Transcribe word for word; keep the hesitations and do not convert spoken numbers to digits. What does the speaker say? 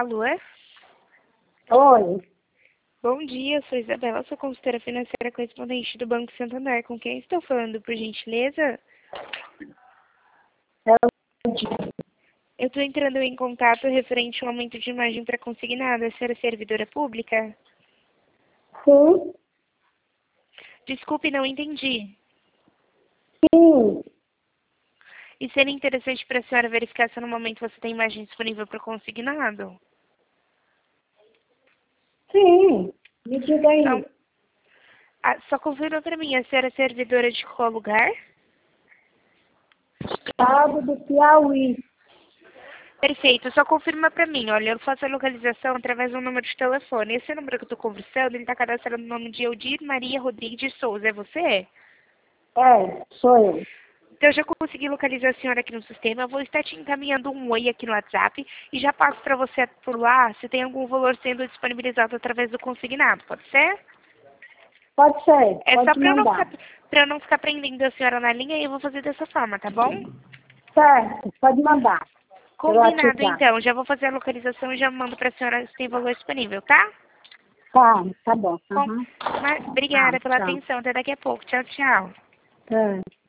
Alô? Oi. Bom dia, eu sou Isabela, sou consultora financeira correspondente do Banco Santander. Com quem estou falando, por gentileza? É Eu estou entrando em contato referente ao aumento de imagem para consignado. A senhora é servidora pública? Sim, Desculpe, não entendi. sim, E seria interessante para a senhora verificar se no momento você tem imagem disponível para consignado? sim. Me diga aí. Então, ah, só confirma para mim, a senhora é servidora de qual lugar? Estado do Piauí. Perfeito, só confirma para mim. Olha, eu faço a localização através do número de telefone. Esse número que eu estou conversando, ele está cadastrando o nome de Eudir Maria Rodrigues de Souza. É você? É, sou eu. Então, eu já consegui localizar a senhora aqui no sistema. Eu vou estar te encaminhando um oi aqui no WhatsApp e já passo para você por lá se tem algum valor sendo disponibilizado através do consignado. Pode ser? Pode ser, É só pode para eu não mandar. ficar, para eu não ficar prendendo a senhora na linha e eu vou fazer dessa forma, tá bom? Certo, pode mandar. Pelo Combinado, WhatsApp. então. Já vou fazer a localização e já mando para a senhora se tem valor disponível, tá? Tá, tá bom. Com... Uhum. Mas, Ah, obrigada pela tchau. atenção. Até daqui a pouco. Tchau, tchau. É.